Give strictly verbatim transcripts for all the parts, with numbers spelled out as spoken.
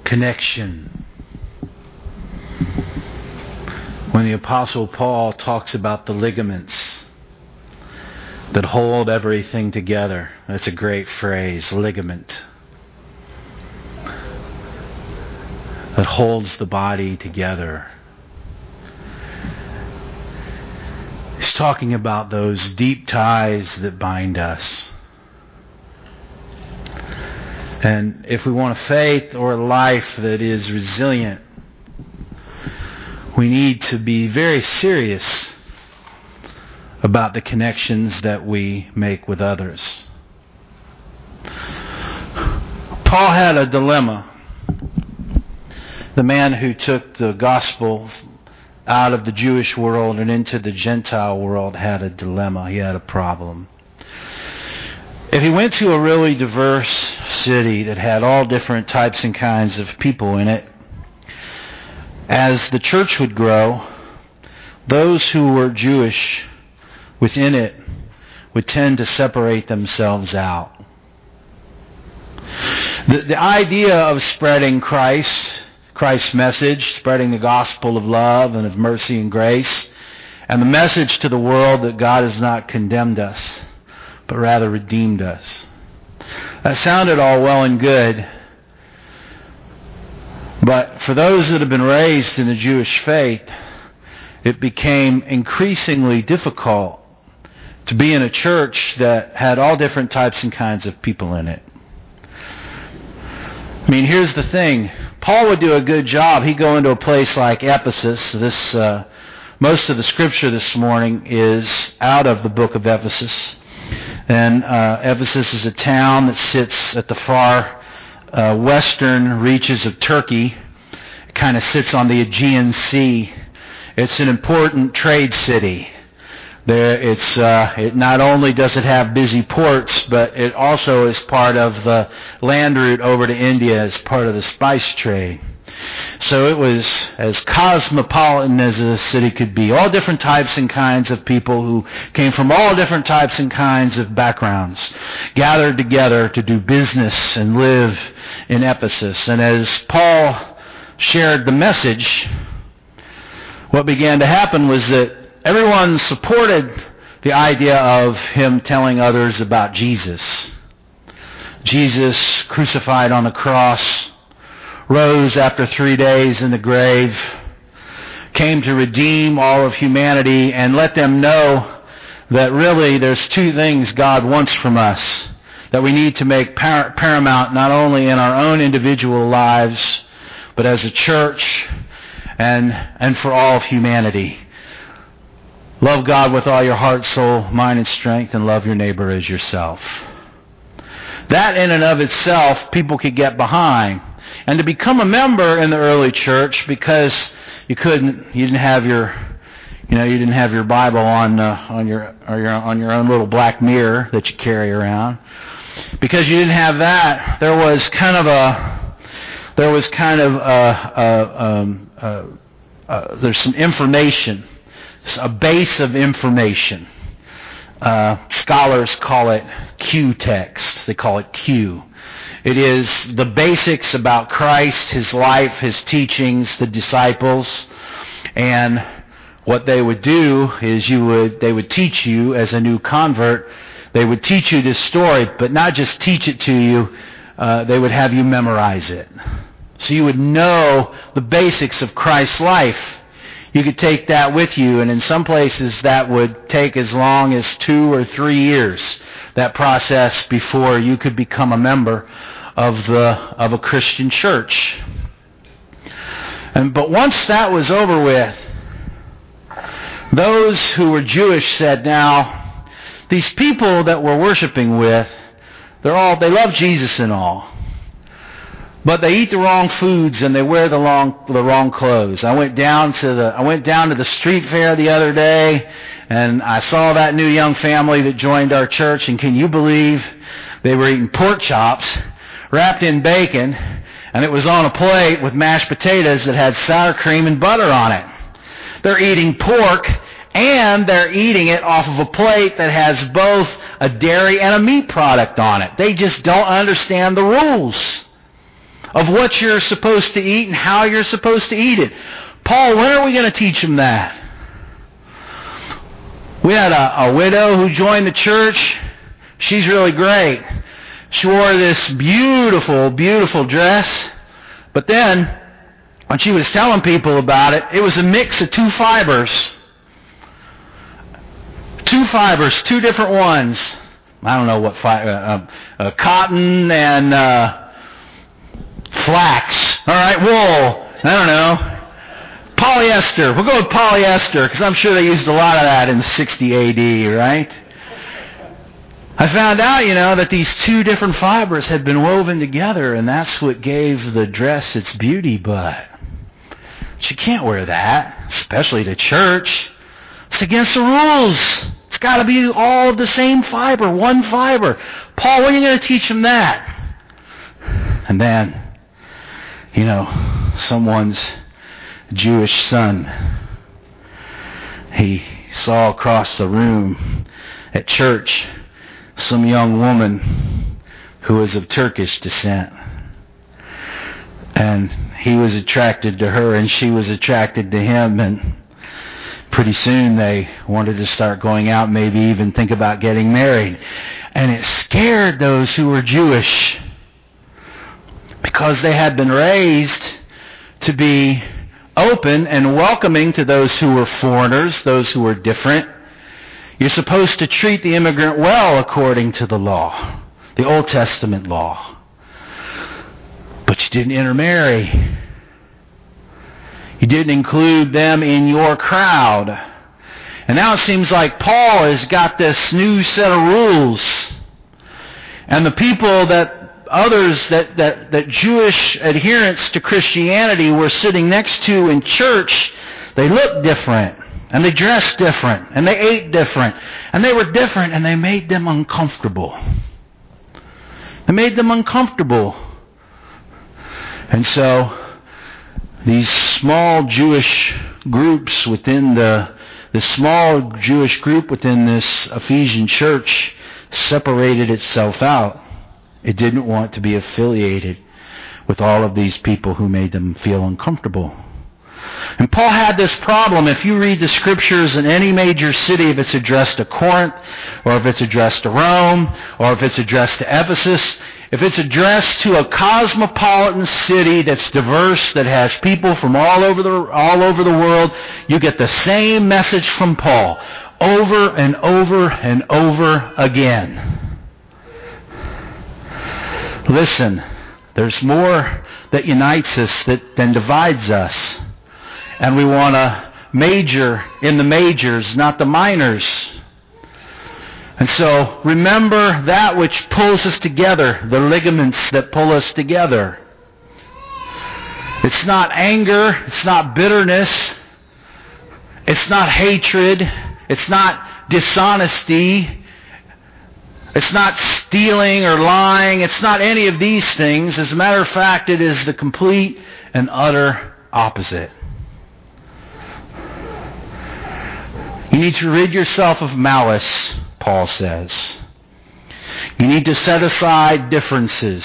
Connection. When the Apostle Paul talks about the ligaments that hold everything together, that's a great phrase, ligament. That holds the body together. He's talking about those deep ties that bind us. And if we want a faith or a life that is resilient, we need to be very serious about the connections that we make with others. Paul had a dilemma. The man who took the gospel out of the Jewish world and into the Gentile world had a dilemma. He had a problem. If he went to a really diverse city that had all different types and kinds of people in it, as the church would grow, those who were Jewish within it would tend to separate themselves out. The, the idea of spreading Christ, Christ's message, spreading the gospel of love and of mercy and grace, and the message to the world that God has not condemned us, but rather redeemed us. That sounded all well and good, but for those that have been raised in the Jewish faith, it became increasingly difficult to be in a church that had all different types and kinds of people in it. I mean, here's the thing. Paul would do a good job. He'd go into a place like Ephesus. This, uh, most of the scripture this morning is out of the book of Ephesus. And uh, Ephesus is a town that sits at the far uh, western reaches of Turkey. It kind of sits on the Aegean Sea. It's an important trade city. There, it's uh, it not only does it have busy ports, but it also is part of the land route over to India as part of the spice trade. So it was as cosmopolitan as a city could be. All different types and kinds of people who came from all different types and kinds of backgrounds gathered together to do business and live in Ephesus. And as Paul shared the message, what began to happen was that everyone supported the idea of him telling others about Jesus. Jesus crucified on the cross, rose after three days in the grave, came to redeem all of humanity and let them know that really there's two things God wants from us that we need to make par- paramount not only in our own individual lives, but as a church and, and for all of humanity. Love God with all your heart, soul, mind, and strength, and love your neighbor as yourself. That in and of itself, people could get behind. And to become a member in the early church, because you couldn't, you didn't have your, you know, you didn't have your Bible on uh, on your or your on your own little black mirror that you carry around. Because you didn't have that, there was kind of a, there was kind of a, a, um, a, a there's some information, a base of information. Uh, scholars call it Q text. They call it Q. It is the basics about Christ, His life, His teachings, the disciples, and what they would do is you would they would teach you as a new convert. They would teach you this story, but not just teach it to you. Uh, they would have you memorize it, so you would know the basics of Christ's life. You could take that with you, and in some places that would take as long as two or three years, that process before you could become a member of the of a Christian church. And but once that was over with, those who were Jewish said, now, these people that we're worshiping with, they're all they love Jesus and all. But they eat the wrong foods and they wear the wrong the wrong clothes. I went down to the I went down to the street fair the other day, and I saw that new young family that joined our church. And can you believe they were eating pork chops wrapped in bacon, and it was on a plate with mashed potatoes that had sour cream and butter on it. They're eating pork, and they're eating it off of a plate that has both a dairy and a meat product on it. They just don't understand the rules of what you're supposed to eat and how you're supposed to eat it. Paul, when are we going to teach them that? We had a, a widow who joined the church. She's really great. She wore this beautiful, beautiful dress. But then, when she was telling people about it, it was a mix of two fibers. Two fibers, two different ones. I don't know what fiber, uh, uh, cotton and uh, flax. All right, wool. I don't know. Polyester. We'll go with polyester because I'm sure they used a lot of that in sixty A D, right? I found out, you know, that these two different fibers had been woven together, and that's what gave the dress its beauty, but she can't wear that, especially to church. It's against the rules. It's got to be all of the same fiber, one fiber. Paul, when are you going to teach them that? And then, you know, someone's Jewish son, he saw across the room at church some young woman who was of Turkish descent. And he was attracted to her and she was attracted to him, and pretty soon they wanted to start going out, maybe even think about getting married. And it scared those who were Jewish because they had been raised to be open and welcoming to those who were foreigners, those who were different. You're supposed to treat the immigrant well according to the law, the Old Testament law. But you didn't intermarry. You didn't include them in your crowd. And now it seems like Paul has got this new set of rules. And the people that others, that, that, that Jewish adherents to Christianity were sitting next to in church, they looked different. And they dressed different. And they ate different. And they were different, and they made them uncomfortable. They made them uncomfortable. And so these small Jewish groups within the, the small Jewish group within this Ephesian church separated itself out. It didn't want to be affiliated with all of these people who made them feel uncomfortable. And Paul had this problem. If you read the scriptures in any major city, if it's addressed to Corinth, or if it's addressed to Rome, or if it's addressed to Ephesus, if it's addressed to a cosmopolitan city that's diverse, that has people from all over the all over the world, you get the same message from Paul over and over and over again. Listen, there's more that unites us that, than divides us. And we want to major in the majors, not the minors. And so remember that which pulls us together, the ligaments that pull us together. It's not anger, it's not bitterness, it's not hatred, it's not dishonesty, it's not stealing or lying, it's not any of these things. As a matter of fact, it is the complete and utter opposite. You need to rid yourself of malice, Paul says. You need to set aside differences.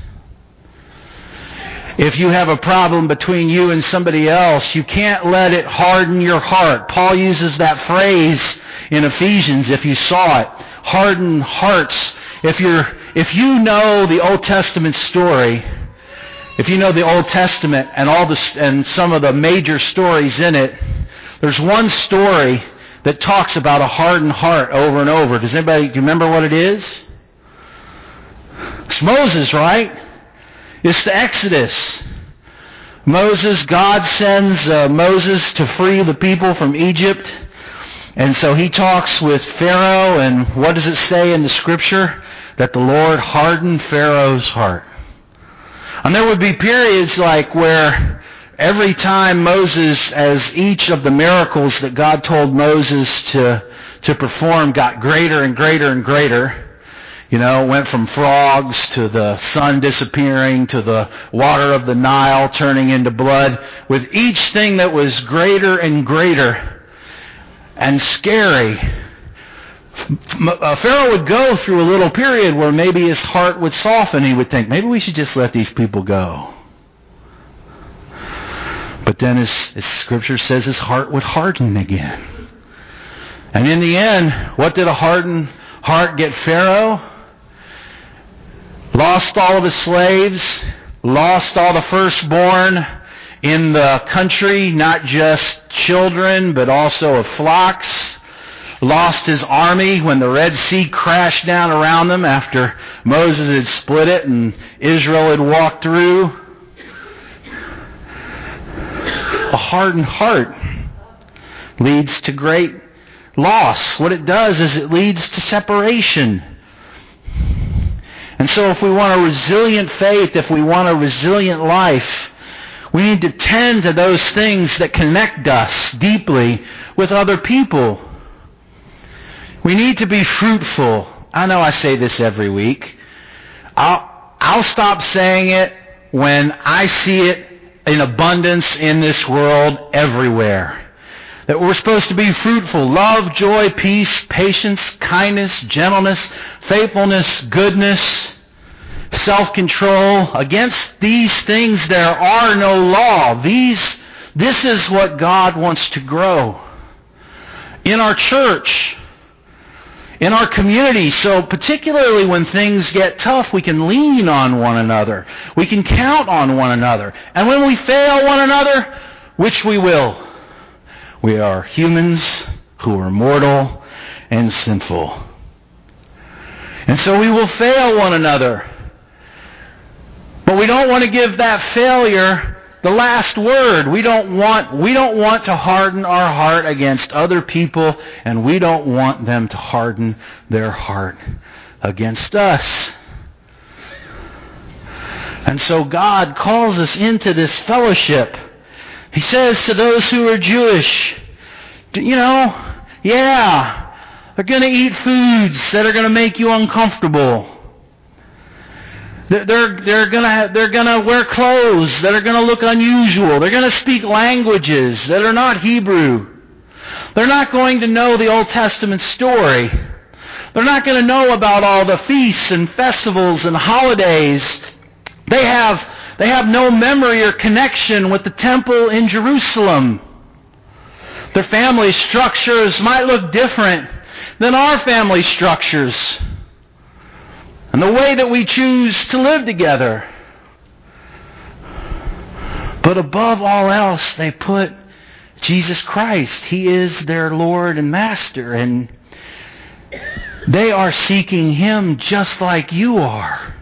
If you have a problem between you and somebody else, you can't let it harden your heart. Paul uses that phrase in Ephesians, if you saw it. Harden hearts. If you're, if you know the Old Testament story, if you know the Old Testament and all the and some of the major stories in it, there's one story that talks about a hardened heart over and over. Does anybody, do you remember what it is? It's Moses, right? It's the Exodus. Moses, God sends uh, Moses to free the people from Egypt. And so he talks with Pharaoh, and what does it say in the scripture? That the Lord hardened Pharaoh's heart. And there would be periods like where every time Moses, as each of the miracles that God told Moses to, to perform got greater and greater and greater, you know, went from frogs to the sun disappearing to the water of the Nile turning into blood. With each thing that was greater and greater and scary, Pharaoh would go through a little period where maybe his heart would soften. He would think, maybe we should just let these people go. But then, as, as Scripture says, his heart would harden again. And in the end, what did a hardened heart get Pharaoh? Lost all of his slaves, lost all the firstborn in the country, not just children, but also of flocks. Lost his army when the Red Sea crashed down around them after Moses had split it and Israel had walked through. A hardened heart leads to great loss. What it does is it leads to separation. And so if we want a resilient faith, if we want a resilient life, we need to tend to those things that connect us deeply with other people. We need to be fruitful. I know I say this every week. I'll, I'll stop saying it when I see it in abundance in this world everywhere. That we're supposed to be fruitful. Love, joy, peace, patience, kindness, gentleness, faithfulness, goodness, self-control. Against these things there are no law. These, this is what God wants to grow in our church, in our community. So particularly when things get tough, we can lean on one another. We can count on one another. And when we fail one another, which we will, we are humans who are mortal and sinful. And so we will fail one another. But we don't want to give that failure the last word. We don't want, we don't want to harden our heart against other people, and we don't want them to harden their heart against us. And so God calls us into this fellowship. He says to those who are Jewish, you know, yeah, they're going to eat foods that are going to make you uncomfortable. They're, they're, they're going to they're going to wear clothes that are going to look unusual. They're going to speak languages that are not Hebrew. They're not going to know the Old Testament story. They're not going to know about all the feasts and festivals and holidays. They have They have no memory or connection with the temple in Jerusalem. Their family structures might look different than our family structures and the way that we choose to live together. But above all else, they put Jesus Christ. He is their Lord and Master, and they are seeking Him just like you are.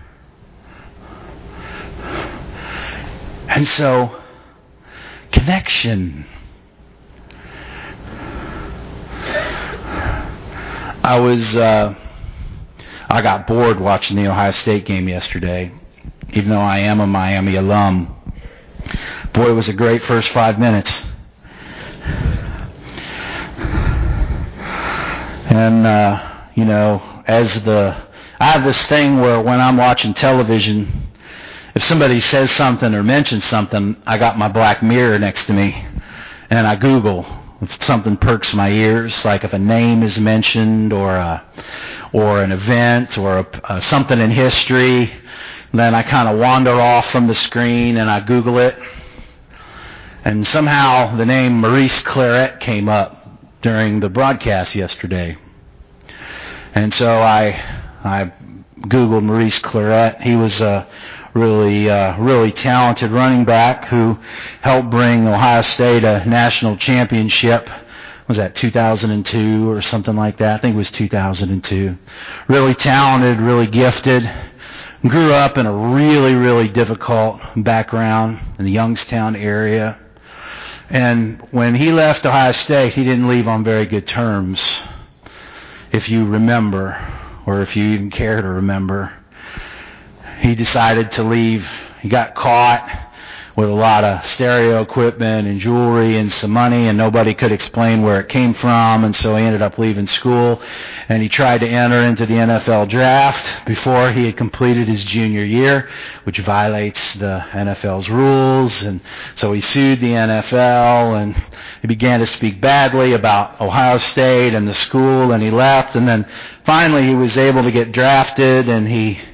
And so, connection. I was, uh, I got bored watching the Ohio State game yesterday, even though I am a Miami alum. Boy, it was a great first five minutes. And, uh, you know, as the, I have this thing where when I'm watching television, if somebody says something or mentions something, I got my black mirror next to me, and I Google if something perks my ears, like if a name is mentioned or a, or an event or a, uh, something in history. Then I kind of wander off from the screen and I Google it, and somehow the name Maurice Clarett came up during the broadcast yesterday, and so I I Googled Maurice Clarett. He was a really, uh, really talented running back who helped bring Ohio State a national championship. Was that two thousand two or something like that? I think it was two thousand two. Really talented, really gifted. Grew up in a really, really difficult background in the Youngstown area. And when he left Ohio State, he didn't leave on very good terms, if you remember, or if you even care to remember. He decided to leave. He got caught with a lot of stereo equipment and jewelry and some money, and nobody could explain where it came from, and so he ended up leaving school, and he tried to enter into the N F L draft before he had completed his junior year, which violates the N F L's rules, and so he sued the N F L, and he began to speak badly about Ohio State and the school, and he left, and then finally he was able to get drafted, and he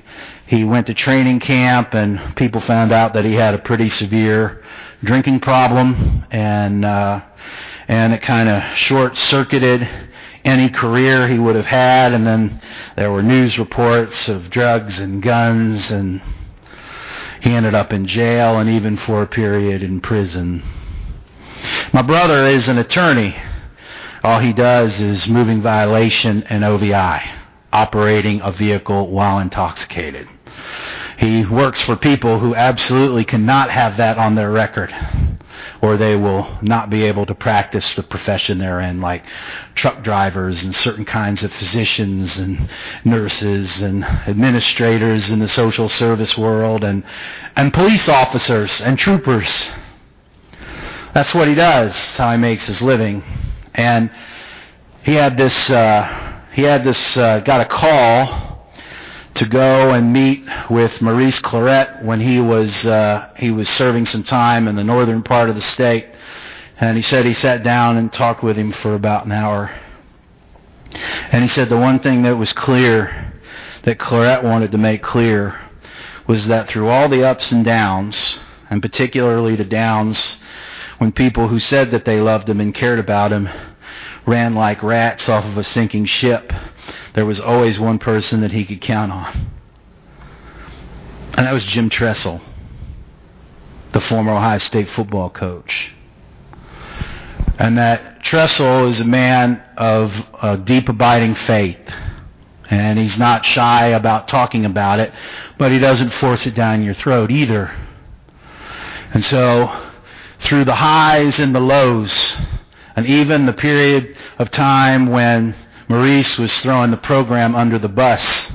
he went to training camp, and people found out that he had a pretty severe drinking problem, and uh, and it kind of short-circuited any career he would have had. And then there were news reports of drugs and guns, and he ended up in jail, and even for a period in prison. My brother is an attorney. All he does is moving violation and O V I, operating a vehicle while intoxicated. He works for people who absolutely cannot have that on their record, or they will not be able to practice the profession they're in, like truck drivers and certain kinds of physicians and nurses and administrators in the social service world, and, and police officers and troopers. That's what he does. That's how he makes his living. And he had this, uh, he had this, uh, got a call to go and meet with Maurice Clarett when he was, uh, he was serving some time in the northern part of the state. And he said he sat down and talked with him for about an hour. And he said the one thing that was clear, that Clarett wanted to make clear, was that through all the ups and downs, and particularly the downs when people who said that they loved him and cared about him ran like rats off of a sinking ship, there was always one person that he could count on. And that was Jim Tressel, the former Ohio State football coach. And that Tressel is a man of a deep abiding faith. And he's not shy about talking about it, but he doesn't force it down your throat either. And so, through the highs and the lows, and even the period of time when Maurice was throwing the program under the bus,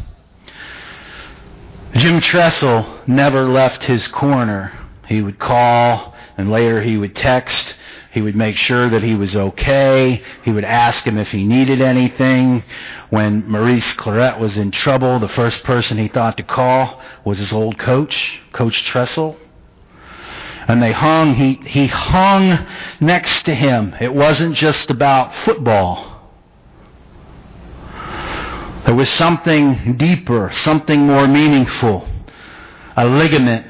Jim Tressel never left his corner. He would call, and later he would text. He would make sure that he was okay. He would ask him if he needed anything. When Maurice Clarett was in trouble, the first person he thought to call was his old coach, Coach Tressel. And they hung, he, he hung next to him. It wasn't just about football. There was something deeper, something more meaningful, a ligament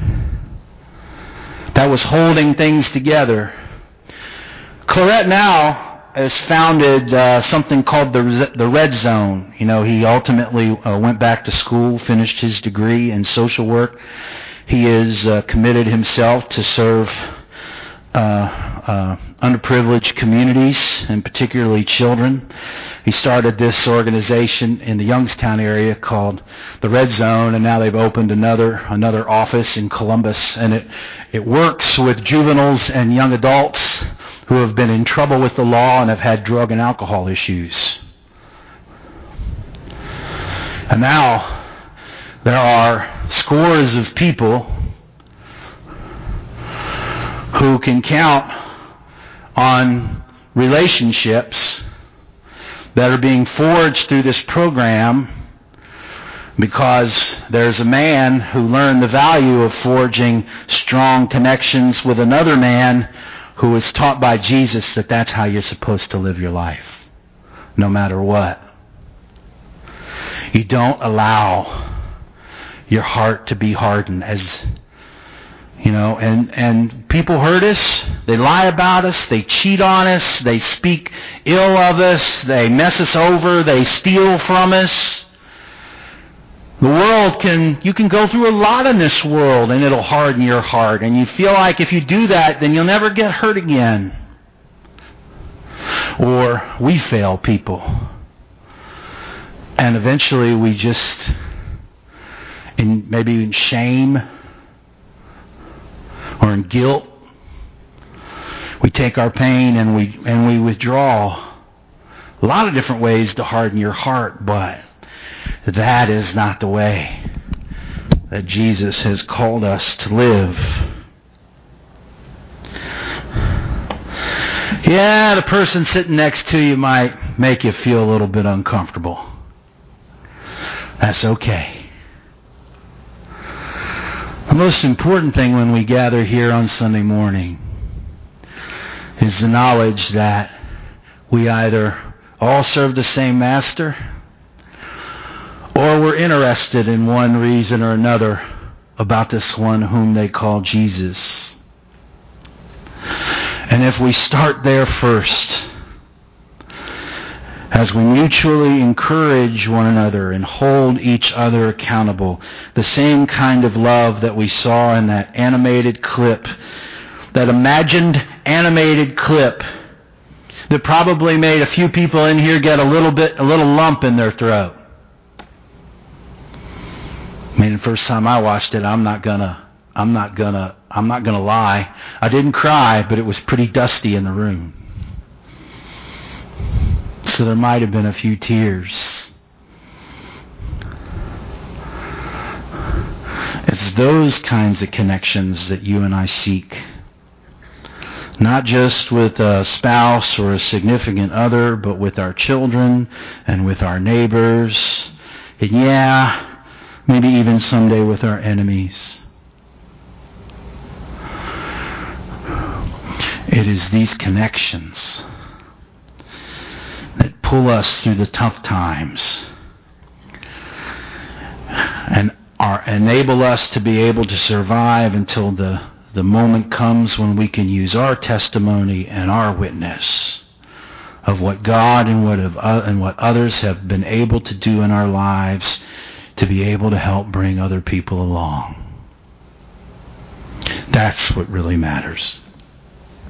that was holding things together. Clarett now has founded uh, something called the the Red Zone. You know, he ultimately uh, went back to school, finished his degree in social work. He has uh, committed himself to serve uh, uh, underprivileged communities, and particularly children. He started this organization in the Youngstown area called the Red Zone, and now they've opened another another office in Columbus, and it it works with juveniles and young adults who have been in trouble with the law and have had drug and alcohol issues. And now there are scores of people who can count on relationships that are being forged through this program, because there's a man who learned the value of forging strong connections with another man who was taught by Jesus that that's how you're supposed to live your life, no matter what. You don't allow your heart to be hardened, as you know, and, and people hurt us, they lie about us, they cheat on us, they speak ill of us, they mess us over, they steal from us. The world can, you can go through a lot in this world and it'll harden your heart, and you feel like if you do that, then you'll never get hurt again. Or we fail people. And eventually we just, in maybe in shame or in guilt, we take our pain and we and we withdraw. A lot of different ways to harden your heart, but that is not the way that Jesus has called us to live. Yeah, the person sitting next to you might make you feel a little bit uncomfortable. That's okay. The most important thing when we gather here on Sunday morning is the knowledge that we either all serve the same master, or we're interested in one reason or another about this one whom they call Jesus. And if we start there first, as we mutually encourage one another and hold each other accountable, the same kind of love that we saw in that animated clip, that imagined animated clip that probably made a few people in here get a little bit, a little lump in their throat. I mean, the first time I watched it, I'm not gonna, I'm not gonna, I'm not gonna lie. I didn't cry, but it was pretty dusty in the room. So there might have been a few tears. It's those kinds of connections that you and I seek. Not just with a spouse or a significant other, but with our children and with our neighbors. And yeah, maybe even someday with our enemies. It is these connections that pull us through the tough times and are enable us to be able to survive until the, the moment comes when we can use our testimony and our witness of what God and what of, uh, and what others have been able to do in our lives to be able to help bring other people along. That's what really matters.